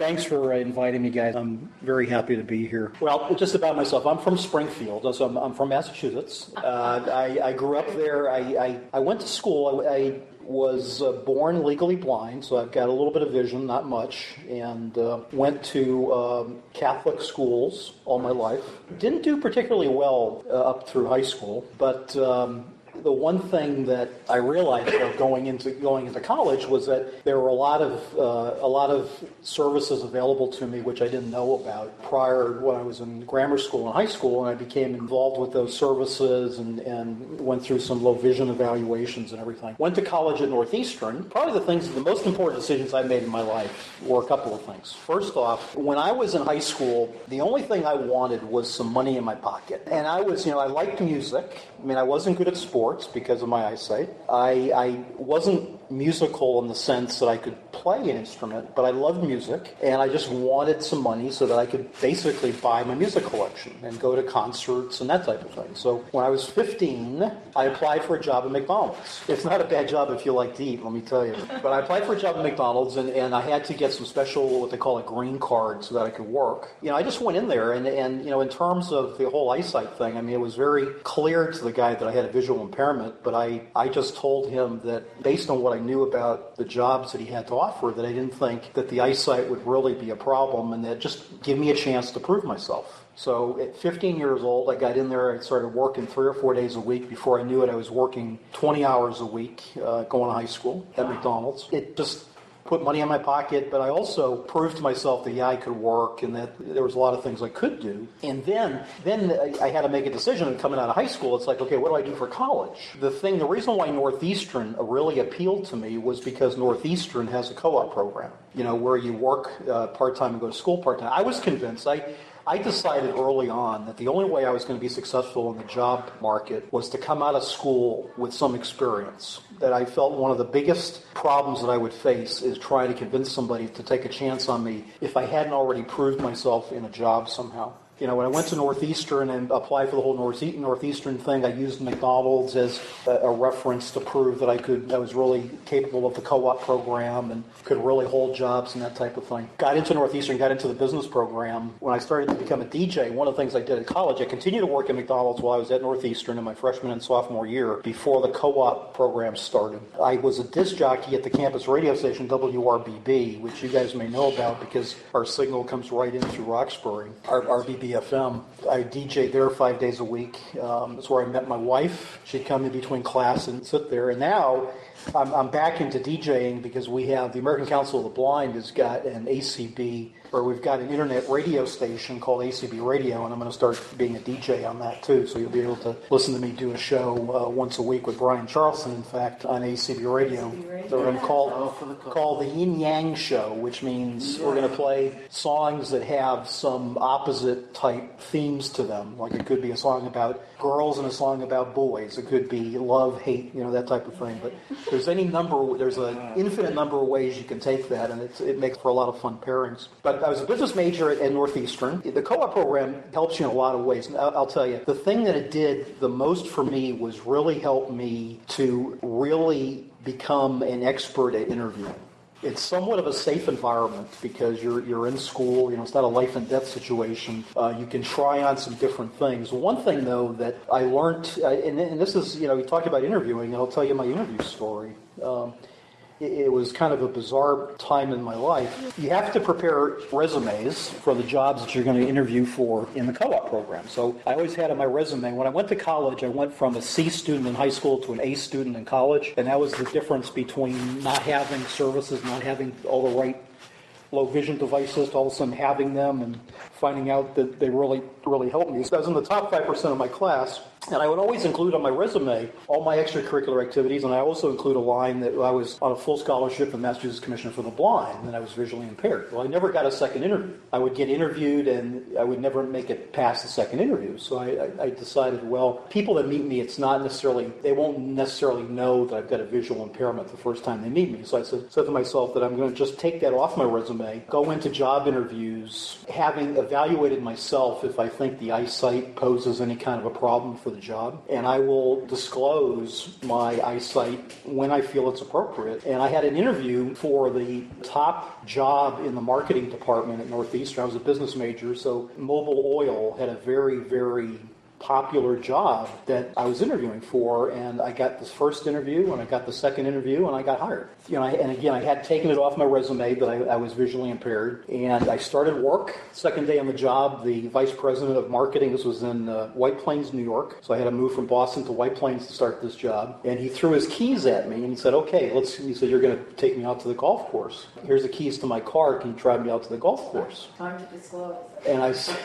Thanks for inviting me, guys. I'm very happy to be here. Well, just about myself. I'm from Springfield, so I'm from Massachusetts. I grew up there. I went to school. I was born legally blind, so I've got a little bit of vision, not much, and went to Catholic schools all my life. Didn't do particularly well up through high school, but the one thing that I realized going into college was that there were a lot of services available to me which I didn't know about prior when I was in grammar school and high school, and I became involved with those services and went through some low vision evaluations and everything. Went to college at Northeastern. Probably the most important decisions I made in my life were a couple of things. First off, when I was in high school, the only thing I wanted was some money in my pocket, and I liked music. I mean, I wasn't good at sports because of my eyesight. I wasn't musical in the sense that I could play an instrument, but I loved music, and I just wanted some money so that I could basically buy my music collection and go to concerts and that type of thing. So when I was 15, I applied for a job at McDonald's. It's not a bad job if you like to eat, let me tell you. But I applied for a job at McDonald's, and I had to get some special, what they call a green card, so that I could work. I just went in there, and in terms of the whole eyesight thing, I mean, it was very clear to the guy that I had a visual impairment, but I just told him that based on what I knew about the jobs that he had to offer, that I didn't think that the eyesight would really be a problem, and that just give me a chance to prove myself. So at 15 years old, I got in there. I started working 3 or 4 days a week. Before I knew it, I was working 20 hours a week going to high school at McDonald's. It just put money in my pocket, but I also proved to myself that, I could work and that there was a lot of things I could do. And then I had to make a decision. And coming out of high school, it's like, okay, what do I do for college? The reason why Northeastern really appealed to me was because Northeastern has a co-op program, where you work part-time and go to school part-time. I was convinced. I decided early on that the only way I was going to be successful in the job market was to come out of school with some experience. That I felt one of the biggest problems that I would face is trying to convince somebody to take a chance on me if I hadn't already proved myself in a job somehow. When I went to Northeastern and applied for the whole Northeastern thing, I used McDonald's as a reference to prove that I was really capable of the co-op program and could really hold jobs and that type of thing. Got into Northeastern, got into the business program. When I started to become a DJ, one of the things I did at college, I continued to work at McDonald's while I was at Northeastern in my freshman and sophomore year before the co-op program started. I was a disc jockey at the campus radio station WRBB, which you guys may know about because our signal comes right in through Roxbury. RBB FM. I DJ'd there 5 days a week. That's where I met my wife. She'd come in between class and sit there. And now I'm back into DJing because we have the American Council of the Blind has got an ACB, or we've got an internet radio station called ACB Radio, and I'm going to start being a DJ on that too. So you'll be able to listen to me do a show once a week with Brian Charleston, in fact, on ACB Radio. So we're going to call the Yin Yang Show, which means we're going to play songs that have some opposite type themes to them. Like it could be a song about girls and a song about boys. It could be love, hate, that type of thing. But there's an infinite number of ways you can take that, and it makes for a lot of fun pairings. But I was a business major at Northeastern. The co-op program helps you in a lot of ways. And I'll tell you, the thing that it did the most for me was really help me to really become an expert at interviewing. It's somewhat of a safe environment because you're in school. It's not a life and death situation. You can try on some different things. One thing, though, that I learned, and this is, we talked about interviewing, and I'll tell you my interview story. It was kind of a bizarre time in my life. You have to prepare resumes for the jobs that you're going to interview for in the co-op program. So I always had on my resume, when I went to college, I went from a C student in high school to an A student in college. And that was the difference between not having services, not having all the right low vision devices, to all of a sudden having them and finding out that they really, really helped me. So I was in the top 5% of my class. And I would always include on my resume all my extracurricular activities, and I also include a line that I was on a full scholarship from Massachusetts Commission for the Blind, and I was visually impaired. Well, I never got a second interview. I would get interviewed, and I would never make it past the second interview. So I decided, well, people that meet me, they won't necessarily know that I've got a visual impairment the first time they meet me. So I said to myself that I'm going to just take that off my resume, go into job interviews, having evaluated myself if I think the eyesight poses any kind of a problem for the job, and I will disclose my eyesight when I feel it's appropriate. And I had an interview for the top job in the marketing department at Northeastern. I was a business major, so Mobil Oil had a very, very popular job that I was interviewing for, and I got this first interview, and I got the second interview, and I got hired. And again, I had taken it off my resume that I was visually impaired, and I started work. Second day on the job, the vice president of marketing, this was in White Plains, New York, so I had to move from Boston to White Plains to start this job, and he threw his keys at me, and he said, okay, he said, you're going to take me out to the golf course. Here's the keys to my car, can you drive me out to the golf course? Time to disclose. And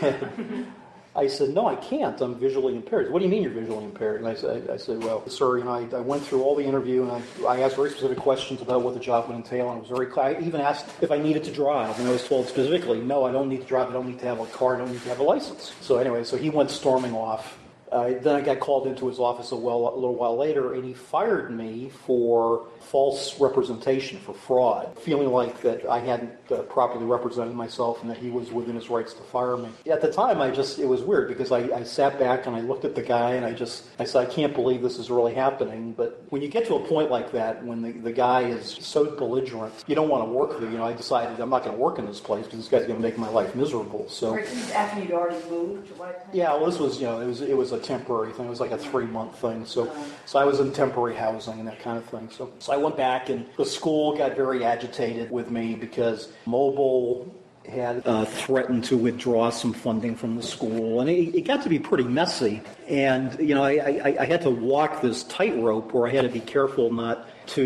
I said, no, I can't. I'm visually impaired. What do you mean you're visually impaired? And I said, well, sir, I went through all the interview, and I asked very specific questions about what the job would entail, and I was very clear. I even asked if I needed to drive, and I was told specifically, no, I don't need to drive. I don't need to have a car. I don't need to have a license. So anyway, he went storming off. Then I got called into his office a little while later, and he fired me for false representation, for fraud, feeling like that I hadn't properly represented myself and that he was within his rights to fire me. At the time, it was weird because I sat back and I looked at the guy and I said, I can't believe this is really happening. But when you get to a point like that, when the guy is so belligerent, you don't want to work there. I decided I'm not going to work in this place because this guy's going to make my life miserable. So after you'd already moved to White Plains? Yeah, well, this was, it was a temporary thing. It was like a 3-month thing. So I was in temporary housing and that kind of thing. So I went back, and the school got very agitated with me because Mobil had threatened to withdraw some funding from the school, and it got to be pretty messy. And I had to walk this tightrope where I had to be careful not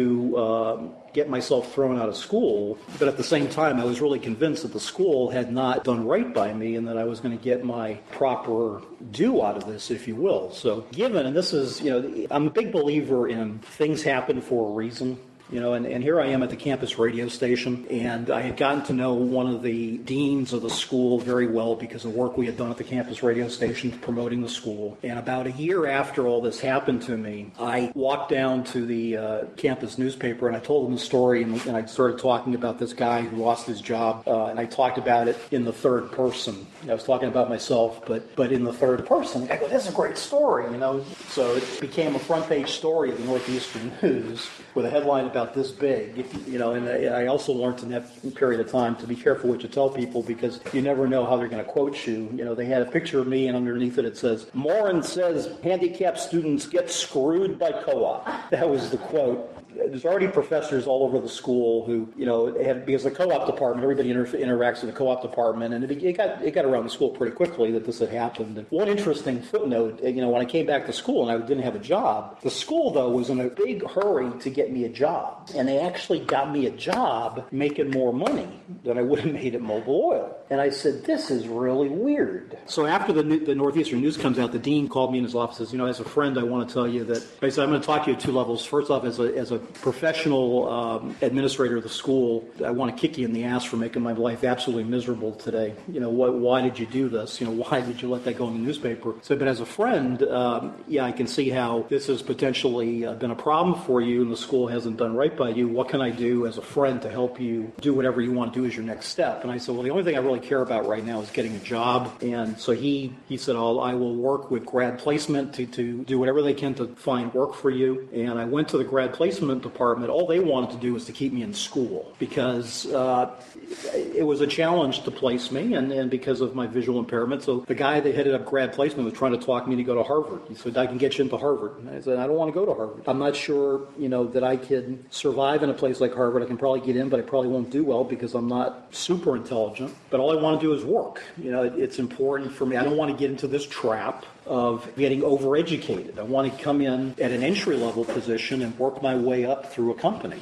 to get myself thrown out of school, but at the same time I was really convinced that the school had not done right by me and that I was going to get my proper due out of this, if you will. So and this is, I'm a big believer in things happen for a reason. And here I am at the campus radio station, and I had gotten to know one of the deans of the school very well because of work we had done at the campus radio station promoting the school. And about a year after all this happened to me, I walked down to the campus newspaper, and I told them the story, and I started talking about this guy who lost his job, and I talked about it in the third person. I was talking about myself, but in the third person. I go, that's a great story, So it became a front page story of the Northeastern News with a headline about this big, and I also learned in that period of time to be careful what you tell people because you never know how they're going to quote you. They had a picture of me, and underneath it says, Morin says handicapped students get screwed by co-op. That was the quote. There's already professors all over the school who, because the co-op department, everybody interacts with the co-op department, and it got around the school pretty quickly that this had happened. And one interesting footnote, when I came back to school and I didn't have a job, the school, though, was in a big hurry to get me a job. And they actually got me a job making more money than I would have made at Mobil Oil. And I said, this is really weird. So after the Northeastern News comes out, the dean called me in his office and says, as a friend, I want to tell you that, I said, I'm going to talk to you at two levels. First off, as a professional administrator of the school, I want to kick you in the ass for making my life absolutely miserable today. Why did you do this? Why did you let that go in the newspaper? So, but as a friend, I can see how this has potentially been a problem for you and the school hasn't done right by you. What can I do as a friend to help you do whatever you want to do as your next step? And I said, well, the only thing I really care about right now is getting a job. And so he said, I will work with grad placement to do whatever they can to find work for you. And I went to the grad placement department. All they wanted to do was to keep me in school because it was a challenge to place me and because of my visual impairment. So the guy that headed up grad placement was trying to talk me to go to Harvard. He said, I can get you into Harvard. And I said, I don't want to go to Harvard. I'm not sure, that I could survive in a place like Harvard. I can probably get in, but I probably won't do well because I'm not super intelligent. But all I want to do is work. It's important for me. I don't want to get into this trap of getting overeducated. I want to come in at an entry-level position and work my way up through a company.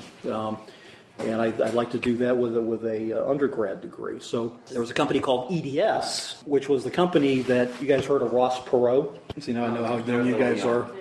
And I'd like to do that with a undergrad degree. So there was a company called EDS, which was the company that you guys heard of Ross Perot. So I know how young you guys are.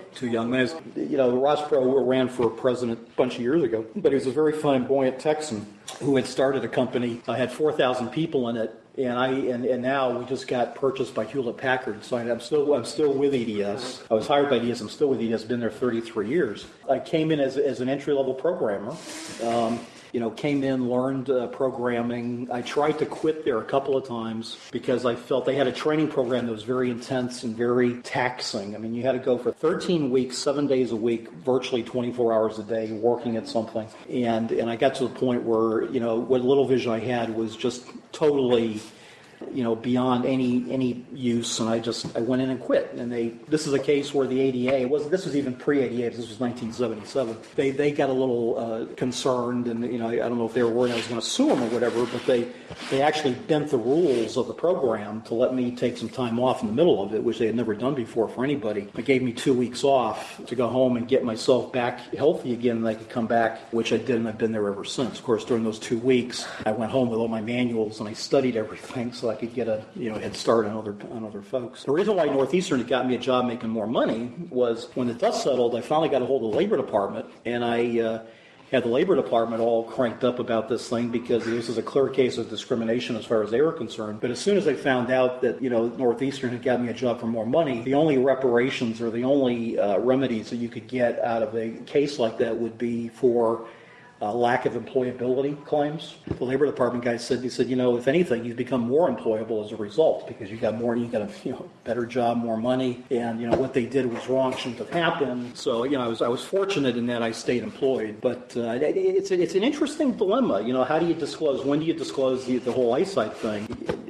too young. Ross Perot ran for president a bunch of years ago, but he was a very flamboyant Texan who had started a company. I had 4,000 people in it. And now we just got purchased by Hewlett Packard, so I'm still with EDS. I was hired by EDS. I'm still with EDS. Been there 33 years. I came in as an entry-level programmer. Came in, learned programming. I tried to quit there a couple of times because I felt they had a training program that was very intense and very taxing. I mean, you had to go for 13 weeks, 7 days a week, virtually 24 hours a day, working at something. And I got to the point where, what little vision I had was just totally beyond any use, and I went in and quit. And this is a case where the ADA this was even pre-ADA. This was 1977. They got a little concerned, and I don't know if they were worried I was going to sue them or whatever, but they actually bent the rules of the program to let me take some time off in the middle of it, which they had never done before for anybody. They gave me 2 weeks off to go home and get myself back healthy again, and I could come back, which I did, and I've been there ever since. Of course, during those 2 weeks, I went home with all my manuals and I studied everything so I could get a head start on other folks. The reason why Northeastern got me a job making more money was when the dust settled, I finally got a hold of the Labor Department, and I had the Labor Department all cranked up about this thing because this is a clear case of discrimination as far as they were concerned. But as soon as they found out that Northeastern had got me a job for more money, the only reparations or the only remedies that you could get out of a case like that would be for lack of employability claims. The Labor Department guy said, if anything, you've become more employable as a result because you got a better job, more money, and what they did was wrong, shouldn't have happened. So I was fortunate in that I stayed employed, but it's an interesting dilemma. How do you disclose? When do you disclose the whole eyesight thing?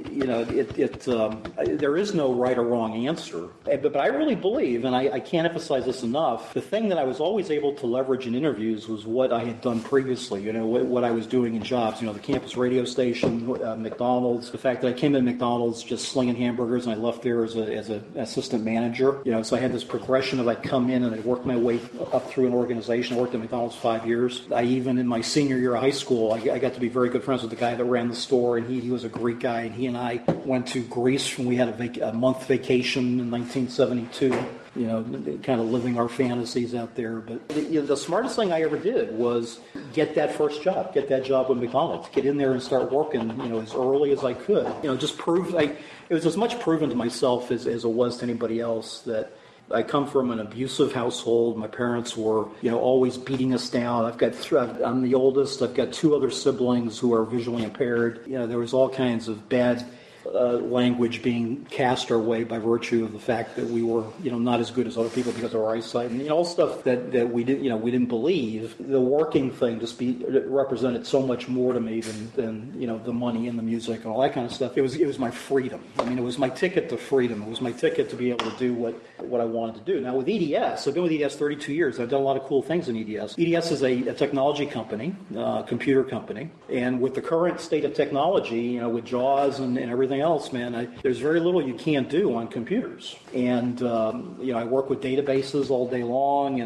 There is no right or wrong answer. But I really believe, and I can't emphasize this enough, the thing that I was always able to leverage in interviews was what I had done previously, what I was doing in jobs, the campus radio station, McDonald's, the fact that I came in McDonald's just slinging hamburgers and I left there as an assistant manager. So I had this progression of I'd come in and I'd work my way up through an organization. I worked at McDonald's 5 years. I even, in my senior year of high school, I got to be very good friends with the guy that ran the store, and he was a Greek guy, and he and I went to Greece when we had a month vacation in 1972, kind of living our fantasies out there. But the smartest thing I ever did was get that first job, get that job with McDonald's, get in there and start working, as early as I could. Just prove, it was as much proven to myself as it was to anybody else that I come from an abusive household. My parents were, always beating us down. I'm the oldest. I've got 2 other siblings who are visually impaired. There was all kinds of bad language being cast our way by virtue of the fact that we were, not as good as other people because of our eyesight, and all stuff that we didn't believe. The working thing just represented so much more to me than the money and the music and all that kind of stuff. It was my freedom. It was my ticket to freedom. It was my ticket to be able to do what I wanted to do. Now with EDS, I've been with EDS 32 years. I've done a lot of cool things in EDS. EDS is a technology company, computer company, and with the current state of technology, with JAWS and everything else, man, there's very little you can't do on computers. And I work with databases all day long, and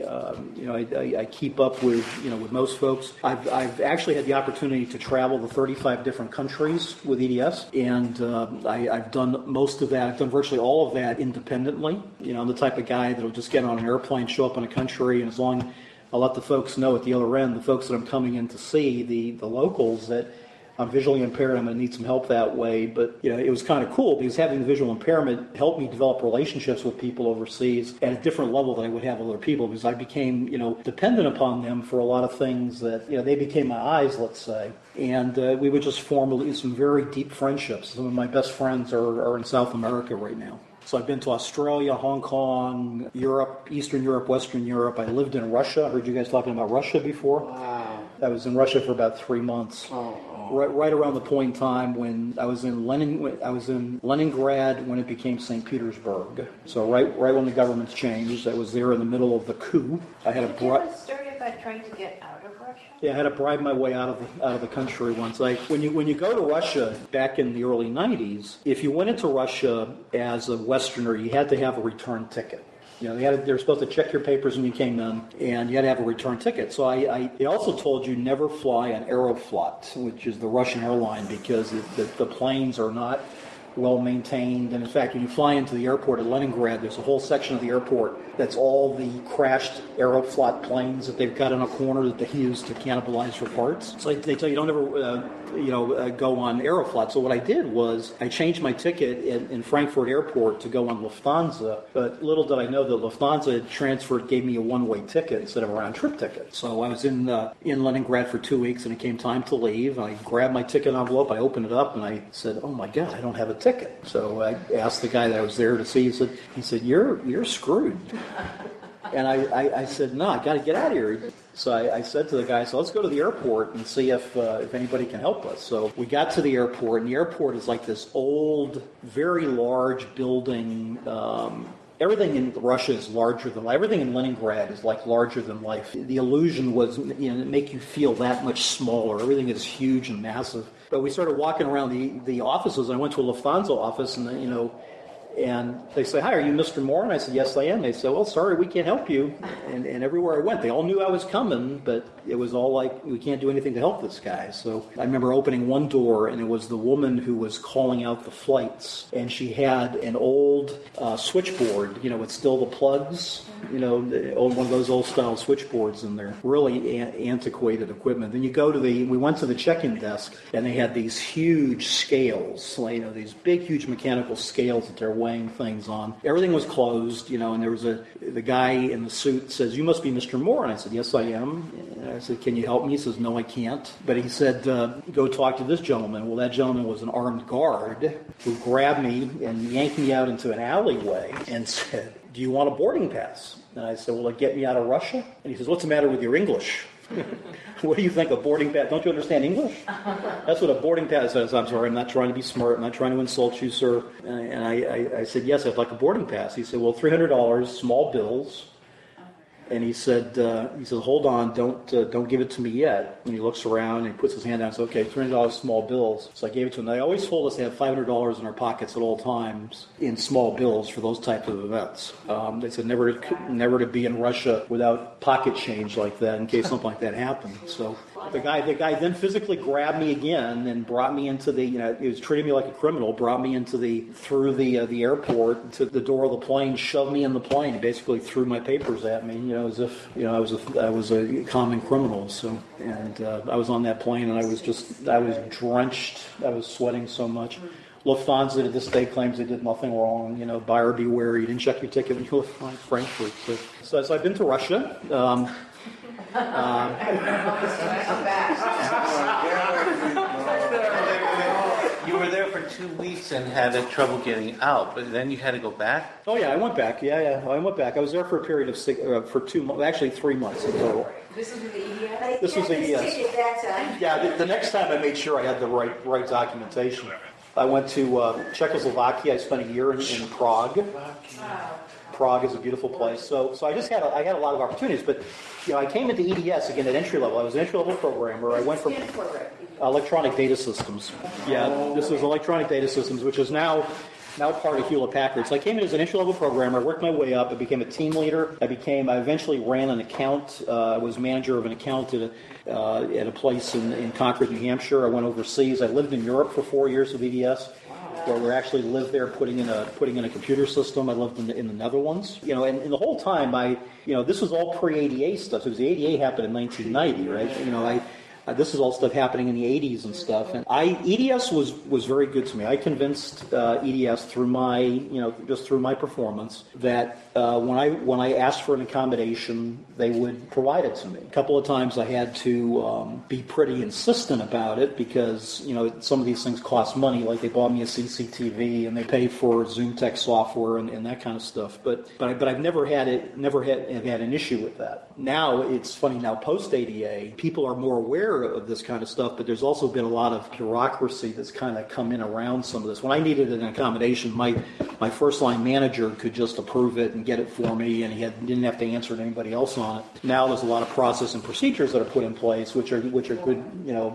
I keep up with with most folks. I've actually had the opportunity to travel to 35 different countries with EDS, and I've done most of that. I've done virtually all of that independently. I'm the type of guy that'll just get on an airplane, show up in a country, and as long I'll let the folks know at the other end, the folks that I'm coming in to see, the locals, that I'm visually impaired, I'm going to need some help that way. But it was kind of cool because having the visual impairment helped me develop relationships with people overseas at a different level than I would have with other people, because I became dependent upon them for a lot of things that they became my eyes, let's say. And we would just form some very deep friendships. Some of my best friends are in South America right now. So I've been to Australia, Hong Kong, Europe, Eastern Europe, Western Europe. I lived in Russia. I heard you guys talking about Russia before. Wow. I was in Russia for about 3 months. Oh. Right around the point in time when I was in Leningrad when it became St. Petersburg. So right when the governments changed, I was there in the middle of the coup. I had Did you have a story about trying to get out of Russia? Yeah, I had to bribe my way out of the country once. When you go to Russia back in the early 90s, if you went into Russia as a Westerner, you had to have a return ticket. They were supposed to check your papers when you came in, and you had to have a return ticket. So they also told you never fly on Aeroflot, which is the Russian airline, because the planes are not well maintained. And in fact, when you fly into the airport at Leningrad, there's a whole section of the airport that's all the crashed Aeroflot planes that they've got in a corner that they use to cannibalize for parts. So they tell you don't ever go on Aeroflot. So what I did was I changed my ticket in Frankfurt Airport to go on Lufthansa. But little did I know that Lufthansa had gave me a one-way ticket instead of a round-trip ticket. So I was in Leningrad for 2 weeks, and it came time to leave. I grabbed my ticket envelope, I opened it up, and I said, "Oh my God, I don't have a ticket." So I asked the guy that I was there to see. He said, "You're screwed." And I said, "No, I got to get out of here." So I said to the guy, "So let's go to the airport and see if anybody can help us." So we got to the airport, and the airport is like this old, very large building. Everything in Russia is larger than life. Everything in Leningrad is like larger than life. The illusion was, make you feel that much smaller. Everything is huge and massive. But we started walking around the offices, and I went to a Lufthansa office, and and they say, "Hi, are you Mr. Moore?" And I said, "Yes, I am." They said, "Well, sorry, we can't help you." And everywhere I went, they all knew I was coming, but it was all like, "We can't do anything to help this guy." So I remember opening one door, and it was the woman who was calling out the flights, and she had an old switchboard, with still the plugs, one of those old style switchboards in there. Really antiquated equipment. Then we went to the check-in desk, and they had these huge scales, these big, huge mechanical scales that they're weighing things on. Everything was closed, and there was the guy in the suit says, "You must be Mr. Moore." And I said, "Yes, I am." And I said, "Can you help me?" He says, "No, I can't." But he said, "Go talk to this gentleman." Well, that gentleman was an armed guard who grabbed me and yanked me out into an alleyway and said, "Do you want a boarding pass?" And I said, "Will it get me out of Russia?" And he says, "What's the matter with your English?" What do you think, a boarding pass? Don't you understand English? That's what a boarding pass says. "I'm sorry, I'm not trying to be smart. I'm not trying to insult you, sir." And I said, "Yes, I'd like a boarding pass." He said, "Well, $300, small bills." And he said, "Hold on, don't give it to me yet." And he looks around and he puts his hand down and says, "Okay, $300 small bills." So I gave it to him. They always told us to have $500 in our pockets at all times in small bills for those type of events. They said never to be in Russia without pocket change like that in case something like that happened. So the guy then physically grabbed me again and brought me into he was treating me like a criminal, brought me through the airport to the door of the plane, shoved me in the plane. He basically threw my papers at me, as if I was a common criminal. So, and I was on that plane, and I was drenched. I was sweating so much. Lufthansa to this day claims they did nothing wrong. Buyer beware. You didn't check your ticket when you flying Frankfurt. So I've been to Russia. You were there for 2 weeks and had trouble getting out, but then you had to go back? Oh yeah, I went back. Yeah, I went back. I was there for a period of for 2 months, actually 3 months in total. This was with the EDS? This was the EDS. Yeah, the next time I made sure I had the right documentation. I went to Czechoslovakia. I spent a year in Prague. Wow. Prague is a beautiful place. So I just had a lot of opportunities, but I came into EDS again at entry level. I was an entry level programmer. I went from electronic data systems. Yeah, this is electronic data systems, which is now part of Hewlett Packard. So I came in as an entry level programmer. I worked my way up. I became a team leader. I eventually ran an account. I was manager of an account at a place in Concord, New Hampshire. I went overseas. I lived in Europe for 4 years with EDS. Where we actually lived there, putting in a computer system. I lived in the Netherlands, and the whole time this was all pre-ADA stuff. So the ADA happened in 1990, right? This is all stuff happening in the 80s and stuff. And EDS was very good to me. I convinced EDS through my performance that when I asked for an accommodation, they would provide it to me. A couple of times I had to be pretty insistent about it because some of these things cost money. Like they bought me a CCTV and they paid for ZoomText software and that kind of stuff. But I've never had an issue with that. Now it's funny. Now post ADA, people are more aware of this kind of stuff, but there's also been a lot of bureaucracy that's kind of come in around some of this. When I needed an accommodation, my first line manager could just approve it and get it for me, and he didn't have to answer to anybody else on it. Now there's a lot of process and procedures that are put in place, which are good,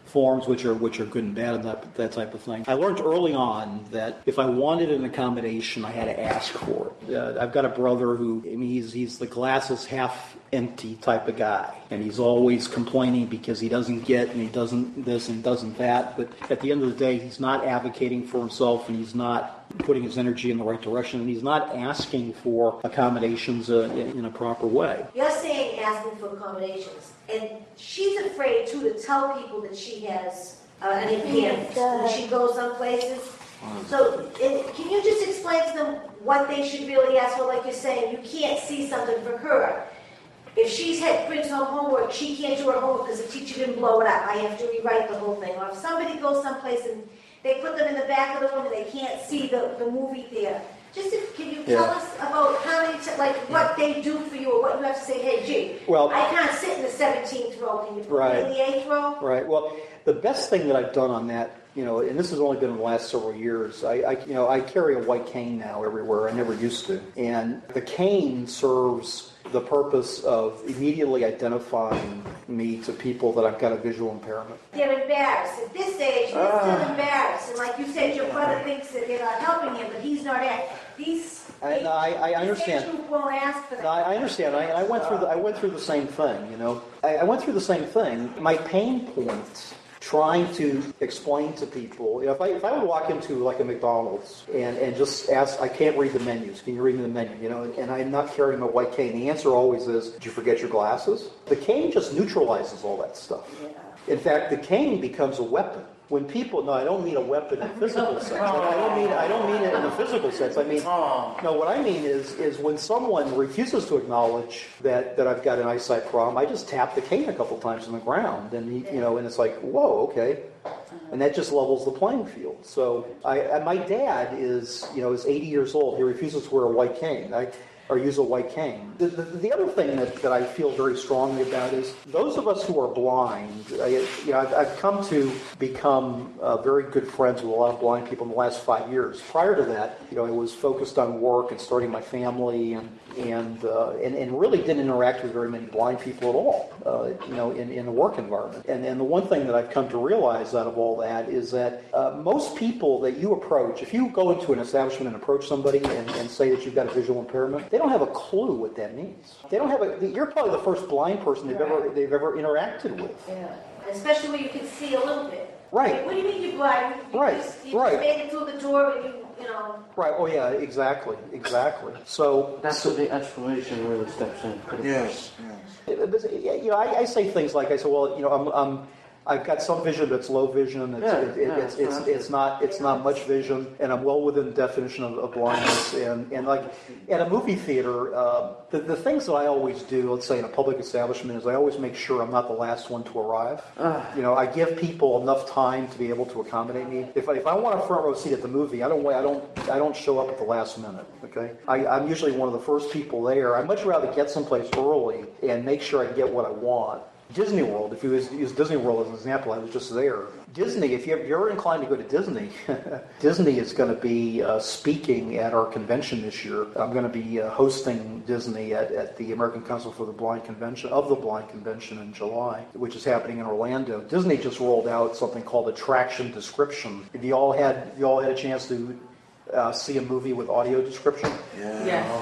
forms, which are good and bad, and that type of thing. I learned early on that if I wanted an accommodation, I had to ask for it. I've got a brother who, I mean, he's the glass is half empty type of guy, and he's always complaining because he doesn't get and he doesn't this and doesn't that. But at the end of the day, he's not advocating for himself, and he's not putting his energy in the right direction, and he's not asking for accommodations in a proper way. You're saying asking for accommodations, and she's afraid too to tell people that she has an impairment when she goes some places. So can you just explain to them what they should really ask for? Like you're saying, you can't see something for her. If she's brings home homework, she can't do her homework because the teacher didn't blow it up. I have to rewrite the whole thing. Or if somebody goes someplace and they put them in the back of the room and they can't see the movie theater. Can you tell us about how many, what they do for you, or what you have to say, hey, gee, I can't sit in the 17th row. Can you put me in the 8th row? Right. Well, the best thing that I've done on that, and this has only been in the last several years, I carry a white cane now everywhere. I never used to. And the cane serves the purpose of immediately identifying me to people that I've got a visual impairment. They're embarrassed. At this age, they're still embarrassed. And like you said, your brother thinks that they're not helping him, but he's not at I understand. Age group won't ask for that. No, I understand. I went through the same thing. I went through the same thing. My pain point, trying to explain to people, if I would walk into like a McDonald's and just ask, I can't read the menus. Can you read me the menu? And I'm not carrying a white cane. The answer always is, did you forget your glasses? The cane just neutralizes all that stuff. Yeah. In fact, the cane becomes a weapon. When people, no, I don't mean a weapon in a physical sense. I don't mean it in a physical sense. I mean, no, what I mean is when someone refuses to acknowledge that I've got an eyesight problem, I just tap the cane a couple times on the ground, and and it's like, whoa, okay, and that just levels the playing field. So my dad is 80 years old. He refuses to wear a white cane. Or use a white cane. The other thing that I feel very strongly about is those of us who are blind. I've come to become very good friends with a lot of blind people in the last 5 years. Prior to that, I was focused on work and starting my family, and really didn't interact with very many blind people at all. In the work environment. And the one thing that I've come to realize out of all that is that most people that you approach, if you go into an establishment and approach somebody and say that you've got a visual impairment, they don't have a clue what that means. They don't have you're probably the first blind person they've ever interacted with. Yeah, especially when you can see a little bit. Right. What do you mean you're blind? You just made it through the door and Right. Oh yeah. Exactly. So that's where the explanation really steps in. Yes. I say things like, I've got some vision, but it's low vision. It's not much vision, and I'm well within the definition of blindness. And like at a movie theater, the things that I always do, let's say in a public establishment, is I always make sure I'm not the last one to arrive. I give people enough time to be able to accommodate me. If I want a front row seat at the movie, I don't show up at the last minute. Okay, I'm usually one of the first people there. I'd much rather get someplace early and make sure I get what I want. Disney World, if you use Disney World as an example, I was just there. Disney, if you're inclined to go to Disney, Disney is going to be speaking at our convention this year. I'm going to be hosting Disney at the American Council for the Blind Convention in July, which is happening in Orlando. Disney just rolled out something called Attraction Description. Have you all had a chance to see a movie with audio description? Yeah.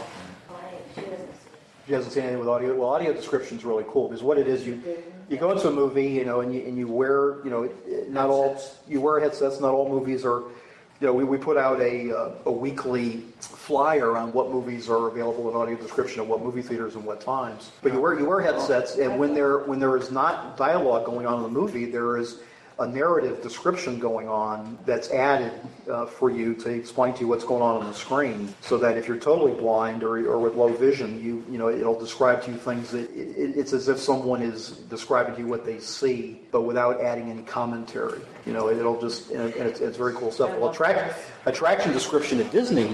She hasn't seen anything with audio. Well, audio description is really cool because what it is, you go into a movie, and you wear, you wear headsets. Not all movies are, we put out a weekly flyer on what movies are available in audio description at what movie theaters and what times. But you wear headsets, and when there is not dialogue going on in the movie, there is a narrative description going on that's added for you to explain to you what's going on the screen, so that if you're totally blind or with low vision, it'll describe to you things that it's as if someone is describing to you what they see, but without adding any commentary. It'll just, and it's very cool stuff. Well, attraction description at Disney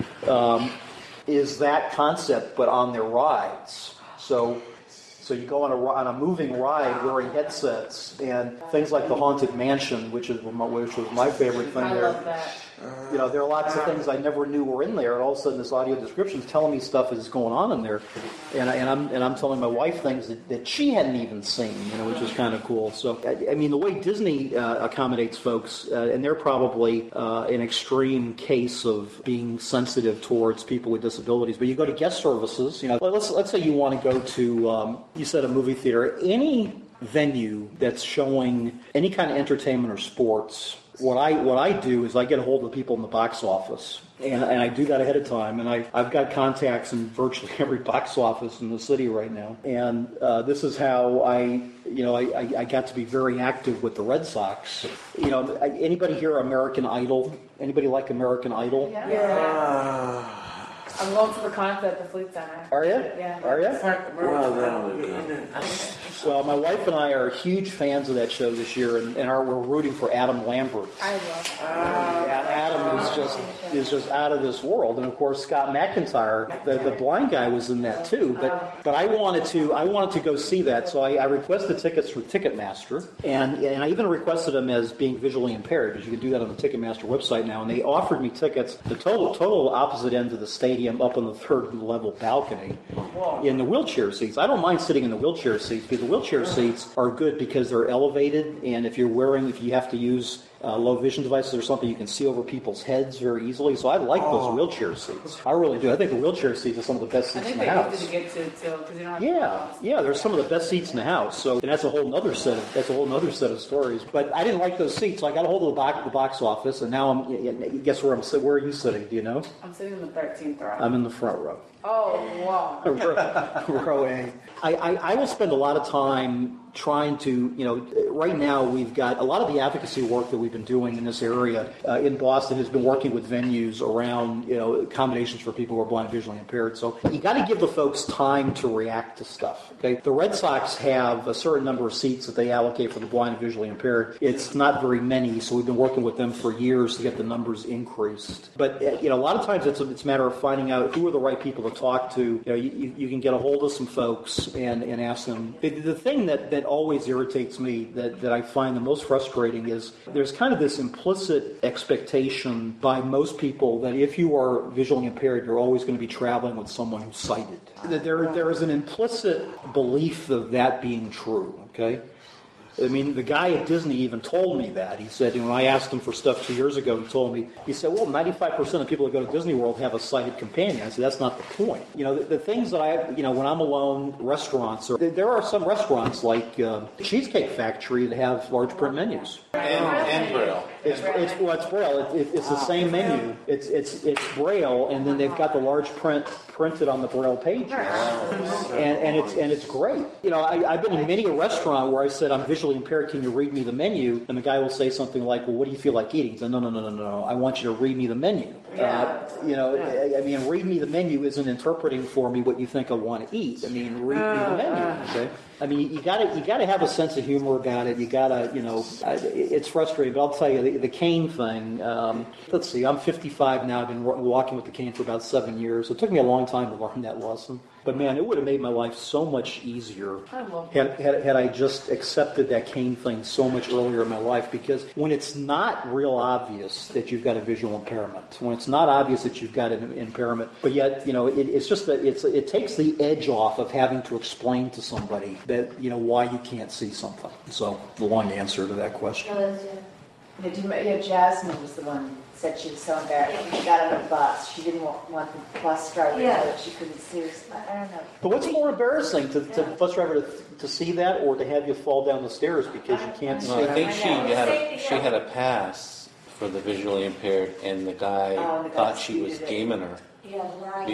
is that concept, but on their rides. So you go on a moving ride wearing headsets, and things like the Haunted Mansion, which was my favorite thing there. I love that. There are lots of things I never knew were in there, and all of a sudden this audio description is telling me stuff is going on in there, and I'm telling my wife things that she hadn't even seen, which is kind of cool. So the way Disney accommodates folks, and they're probably an extreme case of being sensitive towards people with disabilities. But you go to guest services, let's say you want to go to, you said a movie theater, any venue that's showing any kind of entertainment or sports. What I do is I get a hold of the people in the box office, and I do that ahead of time, and I've got contacts in virtually every box office in the city right now, and this is how I got to be very active with the Red Sox. Anybody here American Idol? Anybody like American Idol? Yeah. I'm going to the concert at the Fleet Center. Are you? Yeah. Are you? Well, Well, my wife and I are huge fans of that show this year, and we're rooting for Adam Lambert. I love Adam is just out of this world, and of course Scott McIntyre, the blind guy, was in that too. But I wanted to go see that, so I requested tickets through Ticketmaster, and I even requested them as being visually impaired, because you can do that on the Ticketmaster website now. And they offered me tickets, the total opposite end of the stadium, up on the third level balcony, in the wheelchair seats. I don't mind sitting in the wheelchair seats, because the wheelchair seats are good because they're elevated, and if you have to use low vision devices or something, you can see over people's heads very easily. So I like those wheelchair seats. I really do. I think the wheelchair seats are some of the best seats in the house. I think they're easy to get to too, because you don't have Yeah, they're some of the best seats in the house. So, and that's a whole other set of stories. But I didn't like those seats, so I got a hold of the box office, and now guess where I'm sitting? Where are you sitting? Do you know? I'm sitting in the 13th row. I'm in the front row. Oh, wow. Row A. I will spend a lot of time trying to, right now we've got a lot of the advocacy work that we've been doing in this area in Boston has been working with venues around, accommodations for people who are blind and visually impaired. So you got to give the folks time to react to stuff. Okay, the Red Sox have a certain number of seats that they allocate for the blind and visually impaired. It's not very many, so we've been working with them for years to get the numbers increased. But a lot of times it's a matter of finding out who are the right people to talk to. You can get a hold of some folks and ask them. The thing that always irritates me, that I find the most frustrating, is there's kind of this implicit expectation by most people that if you are visually impaired, you're always going to be traveling with someone who's sighted. There is an implicit belief of that being true, okay? The guy at Disney even told me that. He said, when I asked him for stuff 2 years ago, he said, well, 95% of people that go to Disney World have a sighted companion. I said, that's not the point. The things that when I'm alone, restaurants, there are some restaurants like Cheesecake Factory that have large print menus. And Braille. It's Braille. It's the same menu. It's Braille, and then they've got the large print printed on the Braille pages, and it's great. I've been in many a restaurant where I said, I'm visually impaired, can you read me the menu? And the guy will say something like, well, what do you feel like eating? He said, no, I want you to read me the menu. Read me the menu isn't interpreting for me what you think I want to eat. Read me the menu. Okay. You gotta have a sense of humor about it. You gotta, it's frustrating, but I'll tell you, the cane thing, let's see, I'm 55 now. I've been walking with the cane for about 7 years. It took me a long time to learn that lesson. But man, it would have made my life so much easier had I just accepted that cane thing so much earlier in my life. Because when it's not real obvious that you've got a visual impairment, when it's not obvious that you've got an impairment, but yet it's just that it takes the edge off of having to explain to somebody that why you can't see something. So the long answer to that question. Jasmine was the one said she was so embarrassed. She got on a bus. She didn't want the bus driver to know that she couldn't see her. I don't know. But what's more embarrassing, to the bus driver to see that, or to have you fall down the stairs because you can't see? No, I think she had a pass for the visually impaired, and the guy thought she was gaming her. Yeah, right.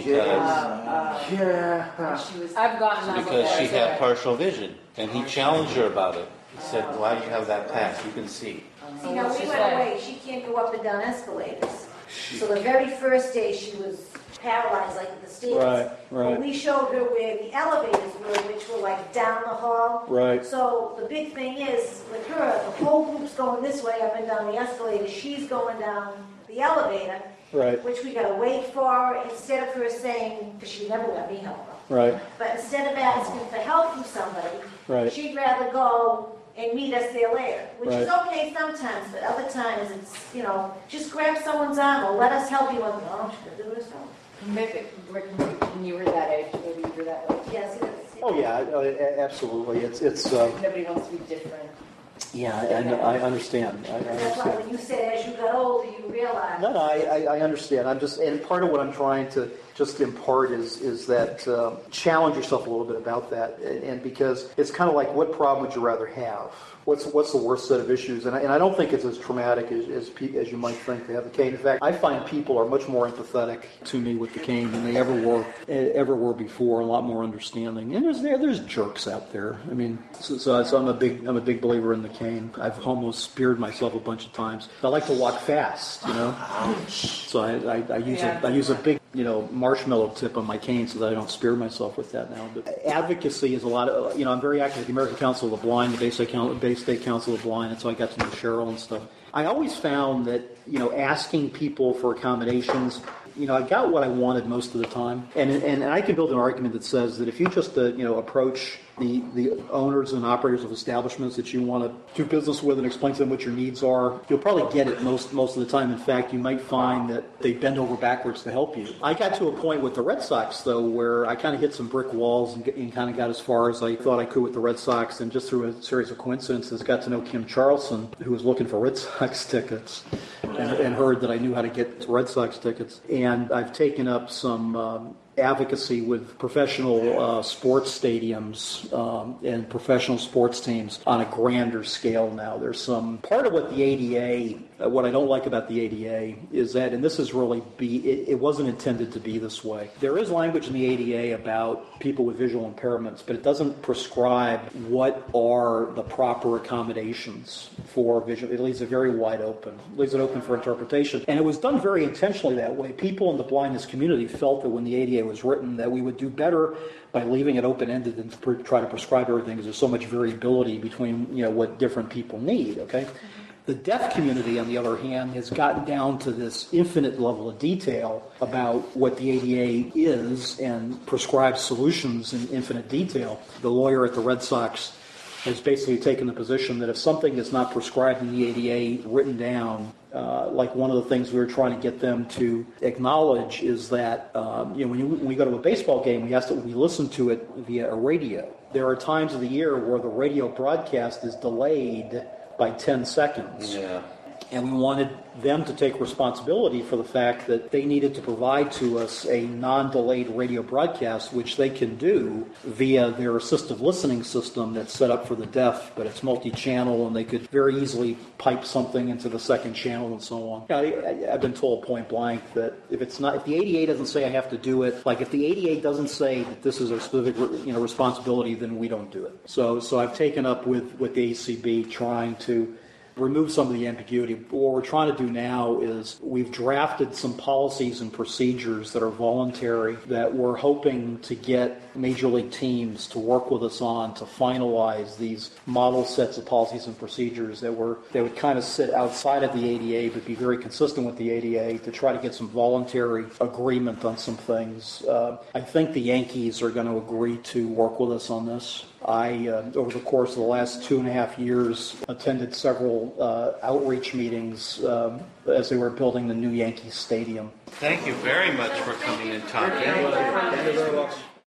Because she had partial vision, and he challenged her about it. He said, why do you have that pass? You can see. See, now we went away. She can't go up and down escalators. So the very first day she was paralyzed, like at the stairs. Right. But we showed her where the elevators were, which were like down the hall. Right. So the big thing is, with her, the whole group's going this way up and down the escalator. She's going down the elevator. Right. Which we got to wait for, instead of her saying, because she never let me help her. Right. But instead of asking for help from somebody, Right. she'd rather go and meet us there later, which is Right. okay sometimes, but other times it's, just grab someone's arm or let us help you. No, she's gonna do this. Maybe, Rick, when you were that age, maybe you were that age. Yes, yes. Oh yeah, absolutely. It's Nobody wants to be different. yeah, I understand. I That's why understand. when you said as you got older, you realized. No, I understand. And part of what I'm trying to just impart is that challenge yourself a little bit about that, and because it's kind of like, what problem would you rather have? What's the worst set of issues? And I don't think it's as traumatic as you might think to have the cane. In fact, I find people are much more empathetic to me with the cane than they ever were before. A lot more understanding. And there's jerks out there. I mean, so I'm a big believer in the cane. I've almost speared myself a bunch of times. I like to walk fast, So I use a big marshmallow tip on my cane so that I don't spear myself with that now. But advocacy is a lot of, I'm very active with the American Council of the Blind, the Bay State Council of the Blind, and so I got to know Cheryl and stuff. I always found that, asking people for accommodations, I got what I wanted most of the time. And I can build an argument that says that if you just, approach the owners and operators of establishments that you want to do business with and explain to them what your needs are, you'll probably get it most of the time. In fact, you might find that they bend over backwards to help you. I got to a point with the Red Sox, though, where I kind of hit some brick walls and kind of got as far as I thought I could with the Red Sox, and just through a series of coincidences got to know Kim Charlson, who was looking for Red Sox tickets, and heard that I knew how to get Red Sox tickets. And I've taken up some advocacy with professional sports stadiums and professional sports teams on a grander scale now. There's some part of what the ADA, what I don't like about the ADA is that, and this is really it wasn't intended to be this way. There is language in the ADA about people with visual impairments, but it doesn't prescribe what are the proper accommodations for visual. It leaves it very wide open. It leaves it open for interpretation. And it was done very intentionally that way. People in the blindness community felt that when the ADA was written that we would do better by leaving it open-ended than to try to prescribe everything, because there's so much variability between what different people need. Okay, the deaf community, on the other hand, has gotten down to this infinite level of detail about what the ADA is and prescribes solutions in infinite detail. The lawyer at the Red Sox has basically taken the position that if something is not prescribed in the ADA, written down, like one of the things we were trying to get them to acknowledge is that when we go to a baseball game, we listen to it via a radio. There are times of the year where the radio broadcast is delayed by 10 seconds. Yeah. And we wanted them to take responsibility for the fact that they needed to provide to us a non-delayed radio broadcast, which they can do via their assistive listening system that's set up for the deaf, but it's multi-channel, and they could very easily pipe something into the second channel and so on. I've been told point blank that if the ADA doesn't say I have to do it, like if the ADA doesn't say that this is a specific responsibility, then we don't do it. So I've taken up with the ACB trying to remove some of the ambiguity. What we're trying to do now is we've drafted some policies and procedures that are voluntary that we're hoping to get major league teams to work with us on to finalize these model sets of policies and procedures that would kind of sit outside of the ADA but be very consistent with the ADA to try to get some voluntary agreement on some things. I think the Yankees are going to agree to work with us on this. I, over the course of the last 2.5 years, attended several outreach meetings as they were building the new Yankees Stadium. Thank you very much for coming and talking. Thank you very much.